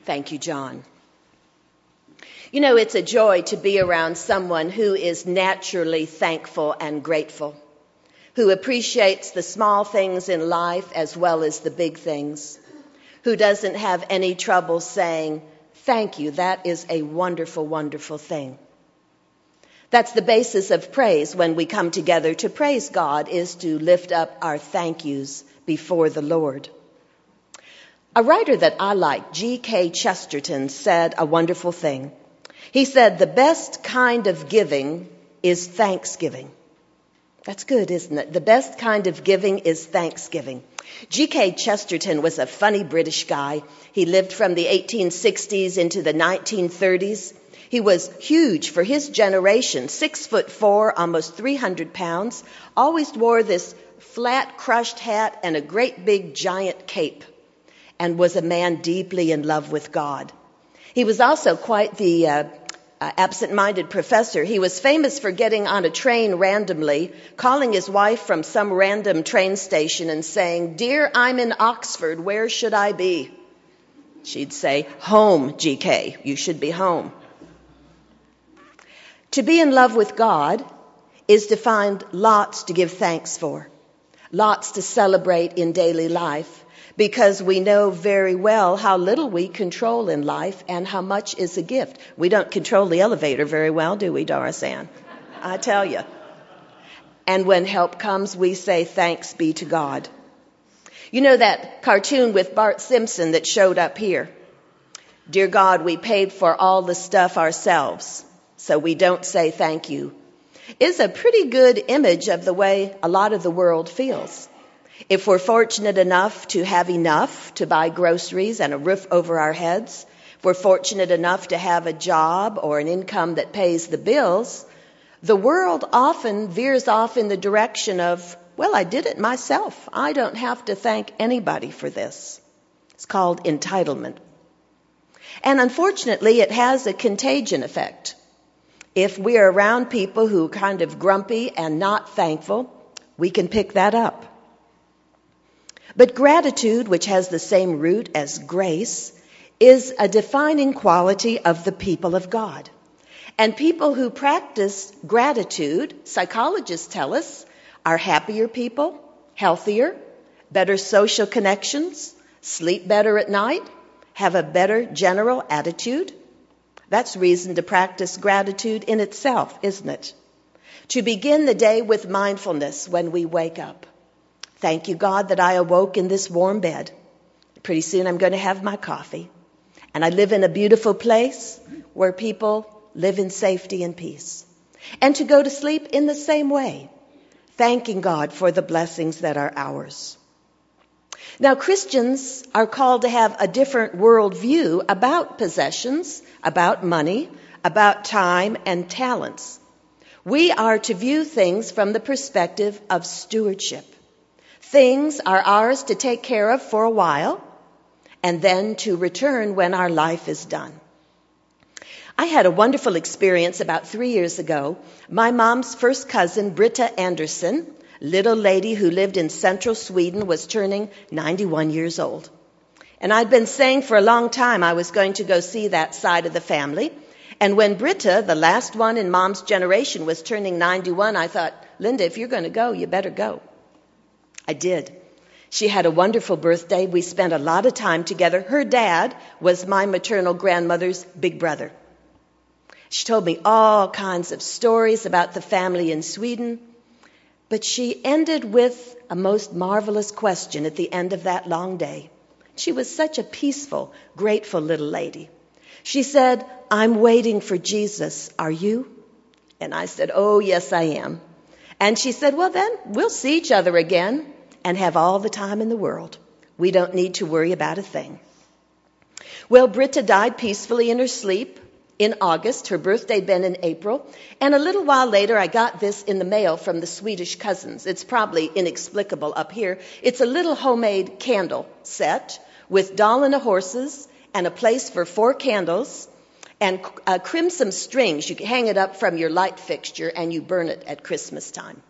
Thank you, John. You know, it's a joy to be around someone who is naturally thankful and grateful, who appreciates the small things in life as well as the big things, who doesn't have any trouble saying, "Thank you, that is a wonderful, wonderful thing." That's the basis of praise when we come together to praise God, is to lift up our thank yous before the Lord. A writer that I like, G.K. Chesterton, said a wonderful thing. He said, "The best kind of giving is thanksgiving." That's good, isn't it? The best kind of giving is thanksgiving. G.K. Chesterton was a funny British guy. He lived from the 1860s into the 1930s. He was huge for his generation, 6'4", almost 300 pounds, always wore this flat crushed hat and a great big giant cape, and was a man deeply in love with God. He was also quite the absent-minded professor. He was famous for getting on a train randomly, calling his wife from some random train station and saying, "Dear, I'm in Oxford, where should I be?" She'd say, "Home, GK, you should be home." To be in love with God is to find lots to give thanks for, lots to celebrate in daily life, because we know very well how little we control in life and how much is a gift. We don't control the elevator very well, do we, Doris Ann? I tell you. And when help comes, we say thanks be to God. You know that cartoon with Bart Simpson that showed up here? "Dear God, we paid for all the stuff ourselves, so we don't say thank you," is a pretty good image of the way a lot of the world feels. If we're fortunate enough to have enough to buy groceries and a roof over our heads, if we're fortunate enough to have a job or an income that pays the bills, the world often veers off in the direction of, "Well, I did it myself. I don't have to thank anybody for this." It's called entitlement. And unfortunately, it has a contagion effect. If we're around people who are kind of grumpy and not thankful, we can pick that up. But gratitude, which has the same root as grace, is a defining quality of the people of God. And people who practice gratitude, psychologists tell us, are happier people, healthier, better social connections, sleep better at night, have a better general attitude. That's reason to practice gratitude in itself, isn't it? To begin the day with mindfulness when we wake up. Thank you, God, that I awoke in this warm bed. Pretty soon I'm going to have my coffee. And I live in a beautiful place where people live in safety and peace. And to go to sleep in the same way, thanking God for the blessings that are ours. Now, Christians are called to have a different worldview about possessions, about money, about time and talents. We are to view things from the perspective of stewardship. Things are ours to take care of for a while and then to return when our life is done. I had a wonderful experience about 3 years ago. My mom's first cousin, Britta Anderson, little lady who lived in central Sweden, was turning 91 years old. And I'd been saying for a long time I was going to go see that side of the family. And when Britta, the last one in Mom's generation, was turning 91, I thought, "Linda, if you're going to go, you better go." I did. She had a wonderful birthday. We spent a lot of time together. Her dad was my maternal grandmother's big brother. She told me all kinds of stories about the family in Sweden, but she ended with a most marvelous question at the end of that long day. She was such a peaceful, grateful little lady. She said, "I'm waiting for Jesus. Are you?" And I said, "Oh, yes, I am." And she said, "Well, then we'll see each other again and have all the time in the world. We don't need to worry about a thing." Well, Britta died peacefully in her sleep in August. Her birthday had been in April. And a little while later, I got this in the mail from the Swedish cousins. It's probably inexplicable up here. It's a little homemade candle set with Dalarna horses and a place for 4 candles and crimson strings. You can hang it up from your light fixture and you burn it at Christmas time.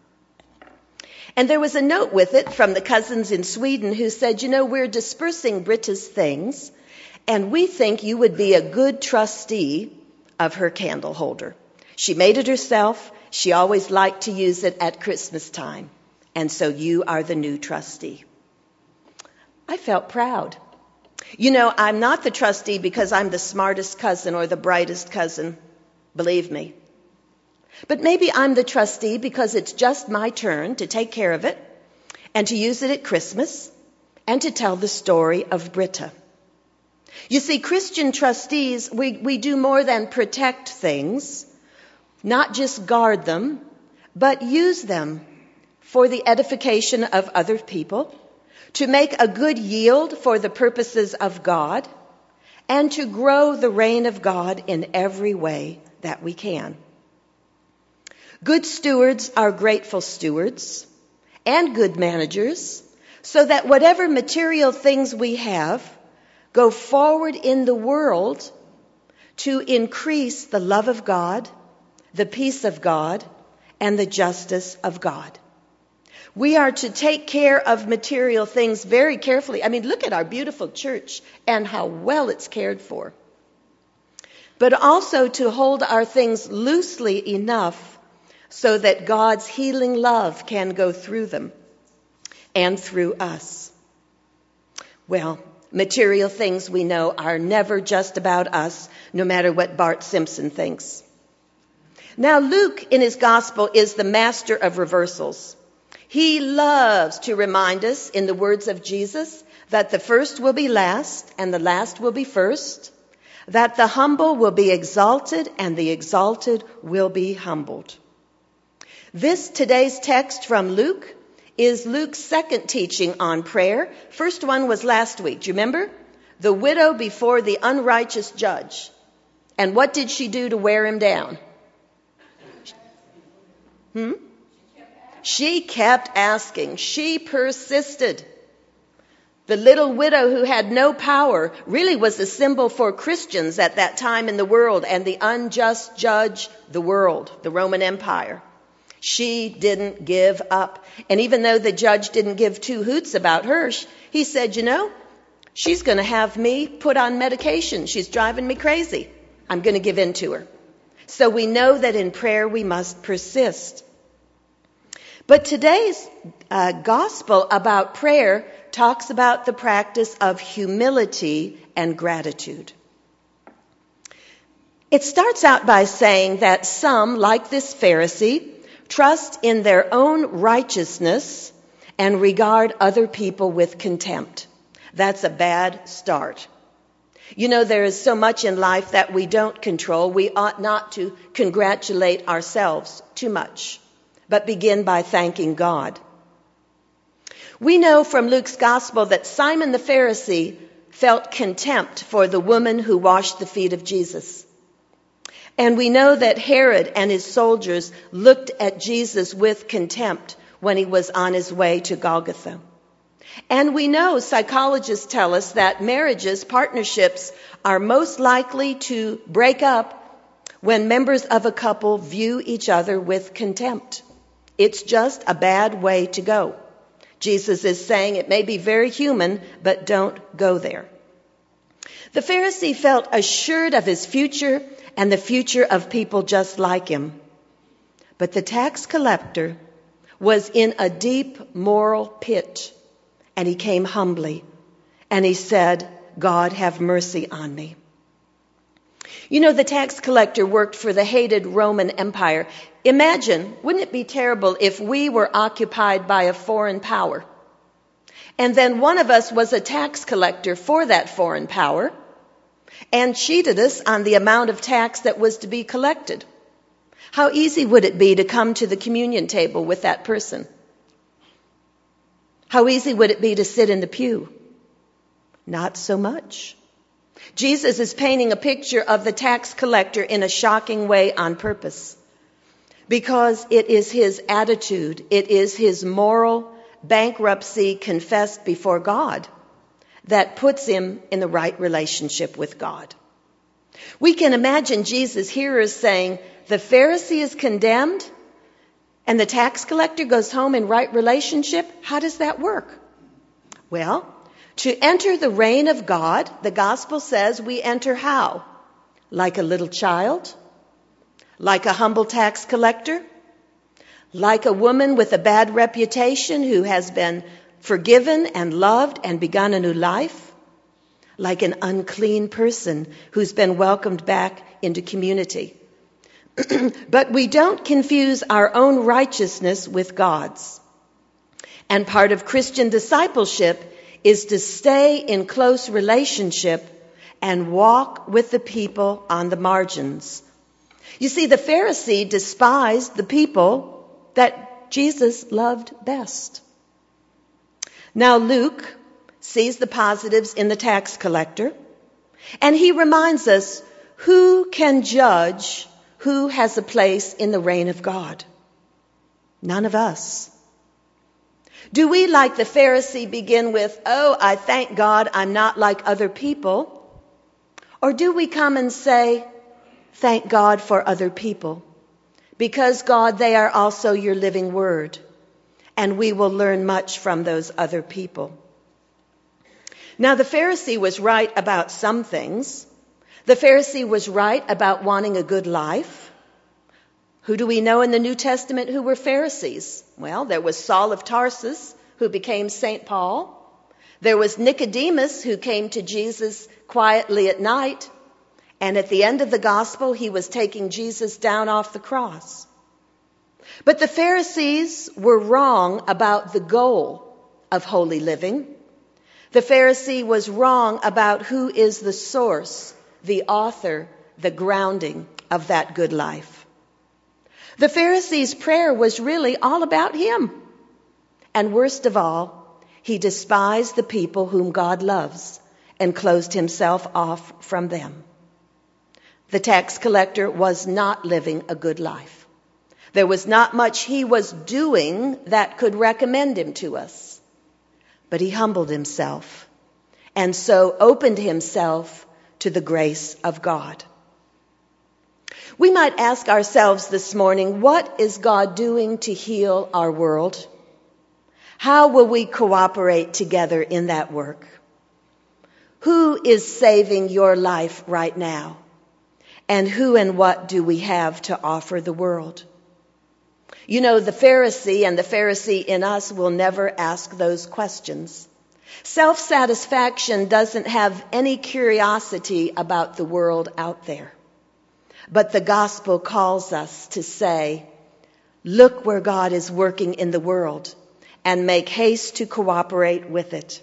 And there was a note with it from the cousins in Sweden who said, "You know, we're dispersing Britta's things, and we think you would be a good trustee of her candle holder. She made it herself. She always liked to use it at Christmas time. And so you are the new trustee. I felt proud. You know, I'm not the trustee because I'm the smartest cousin or the brightest cousin, believe me. But maybe I'm the trustee because it's just my turn to take care of it and to use it at Christmas and to tell the story of Britta. You see, Christian trustees, we do more than protect things, not just guard them, but use them for the edification of other people, to make a good yield for the purposes of God, and to grow the reign of God in every way that we can. Good stewards are grateful stewards and good managers, so that whatever material things we have go forward in the world to increase the love of God, the peace of God, and the justice of God. We are to take care of material things very carefully. I mean, look at our beautiful church and how well it's cared for. But also to hold our things loosely enough so that God's healing love can go through them and through us. Well, material things we know are never just about us, no matter what Bart Simpson thinks. Now, Luke in his gospel is the master of reversals. He loves to remind us, in the words of Jesus, that the first will be last and the last will be first, that the humble will be exalted and the exalted will be humbled. Today's text from Luke is Luke's second teaching on prayer. First one was last week. Do you remember? The widow before the unrighteous judge. And what did she do to wear him down? She kept asking. She persisted. The little widow who had no power really was a symbol for Christians at that time in the world and the unjust judge, the world, the Roman Empire. She didn't give up. And even though the judge didn't give two hoots about her, he said, you know, she's going to have me put on medication. She's driving me crazy. I'm going to give in to her. So we know that in prayer we must persist. But today's gospel about prayer talks about the practice of humility and gratitude. It starts out by saying that some, like this Pharisee, trust in their own righteousness and regard other people with contempt. That's a bad start. You know, there is so much in life that we don't control. We ought not to congratulate ourselves too much, but begin by thanking God. We know from Luke's gospel that Simon the Pharisee felt contempt for the woman who washed the feet of Jesus. And we know that Herod and his soldiers looked at Jesus with contempt when he was on his way to Golgotha. And we know psychologists tell us that marriages, partnerships, are most likely to break up when members of a couple view each other with contempt. It's just a bad way to go. Jesus is saying it may be very human, but don't go there. The Pharisee felt assured of his future and the future of people just like him. But the tax collector was in a deep moral pit, and he came humbly, and he said, God, have mercy on me. You know, the tax collector worked for the hated Roman Empire. Imagine, wouldn't it be terrible if we were occupied by a foreign power, and then one of us was a tax collector for that foreign power, and cheated us on the amount of tax that was to be collected? How easy would it be to come to the communion table with that person? How easy would it be to sit in the pew? Not so much. Jesus is painting a picture of the tax collector in a shocking way on purpose, because it is his attitude, it is his moral bankruptcy confessed before God that puts him in the right relationship with God. We can imagine Jesus' hearers saying, the Pharisee is condemned and the tax collector goes home in right relationship? How does that work? Well, To enter the reign of God, the gospel says we enter how? Like a little child? Like a humble tax collector? Like a woman with a bad reputation who has been forgiven and loved and begun a new life? Like an unclean person who's been welcomed back into community? But we don't confuse our own righteousness with God's. And part of Christian discipleship is to stay in close relationship and walk with the people on the margins. You see, the Pharisee despised the people that Jesus loved best. Now Luke sees the positives in the tax collector, and he reminds us, who can judge who has a place in the reign of God? None of us. Do we, like the Pharisee, begin with, oh, I thank God I'm not like other people? Or do we come and say, thank God for other people? Because, God, they are also your living word, and we will learn much from those other people. Now, the Pharisee was right about some things. The Pharisee was right about wanting a good life. Who do we know in the New Testament who were Pharisees? Well, there was Saul of Tarsus, who became St. Paul. There was Nicodemus, who came to Jesus quietly at night. And at the end of the gospel, he was taking Jesus down off the cross. But the Pharisees were wrong about the goal of holy living. The Pharisee was wrong about who is the source, the author, the grounding of that good life. The Pharisee's prayer was really all about him. And worst of all, he despised the people whom God loves and closed himself off from them. The tax collector was not living a good life. There was not much he was doing that could recommend him to us. But he humbled himself and so opened himself to the grace of God. We might ask ourselves this morning, what is God doing to heal our world? How will we cooperate together in that work? Who is saving your life right now? And who and what do we have to offer the world? You know, the Pharisee and the Pharisee in us will never ask those questions. Self-satisfaction doesn't have any curiosity about the world out there. But the gospel calls us to say, look where God is working in the world and make haste to cooperate with it.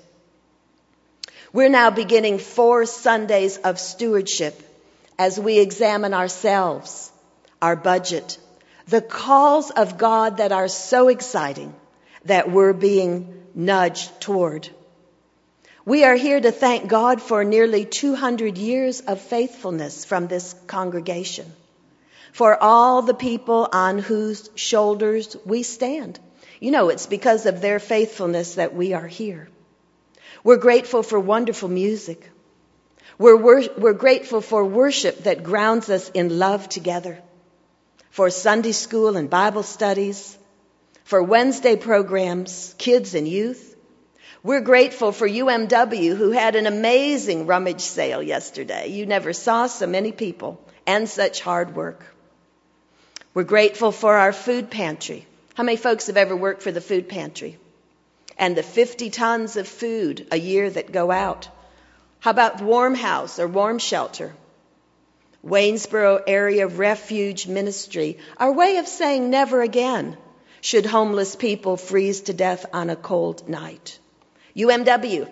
We're now beginning 4 Sundays of stewardship as we examine ourselves, our budget, the calls of God that are so exciting that we're being nudged toward. We are here to thank God for nearly 200 years of faithfulness from this congregation, for all the people on whose shoulders we stand. You know, it's because of their faithfulness that we are here. We're grateful for wonderful music. We're grateful for worship that grounds us in love together, for Sunday school and Bible studies, for Wednesday programs, kids and youth. We're grateful for UMW, who had an amazing rummage sale yesterday. You never saw so many people and such hard work. We're grateful for our food pantry. How many folks have ever worked for the food pantry? And the 50 tons of food a year that go out. How about Warm House or Warm Shelter? Waynesboro Area Refuge Ministry, our way of saying never again should homeless people freeze to death on a cold night. UMW,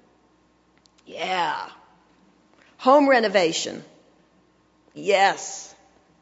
yeah. Home renovation, yes.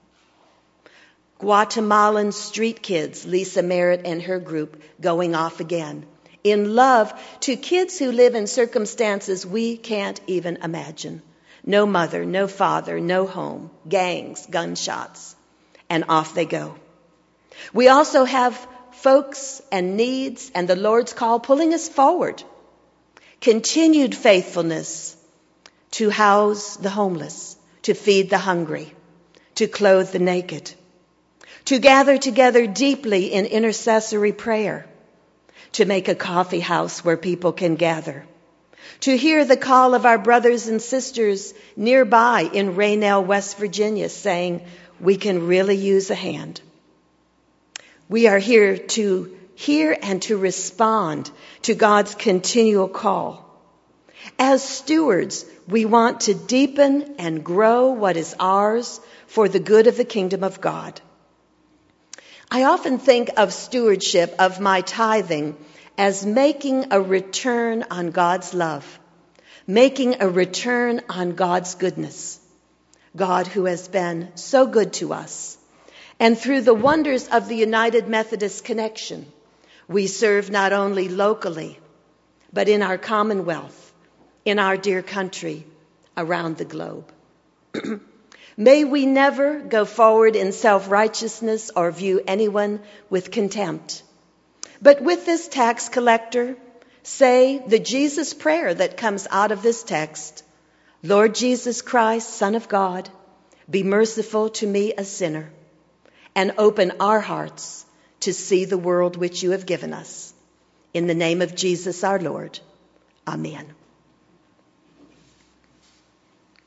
Guatemalan street kids, Lisa Merritt and her group, going off again. In love to kids who live in circumstances we can't even imagine. No mother, no father, no home, gangs, gunshots, and off they go. We also have folks and needs and the Lord's call pulling us forward. Continued faithfulness to house the homeless, to feed the hungry, to clothe the naked, to gather together deeply in intercessory prayer, to make a coffee house where people can gather, to hear the call of our brothers and sisters nearby in Raynell, West Virginia, saying, we can really use a hand. We are here to hear and to respond to God's continual call. As stewards, we want to deepen and grow what is ours for the good of the kingdom of God. I often think of stewardship, of my tithing, as making a return on God's love, making a return on God's goodness. God who has been so good to us. And through the wonders of the United Methodist Connection, we serve not only locally, but in our commonwealth, in our dear country, around the globe. May we never go forward in self-righteousness or view anyone with contempt. But with this tax collector, say the Jesus prayer that comes out of this text. Lord Jesus Christ, Son of God, be merciful to me, a sinner, and open our hearts to see the world which you have given us. In the name of Jesus our Lord. Amen.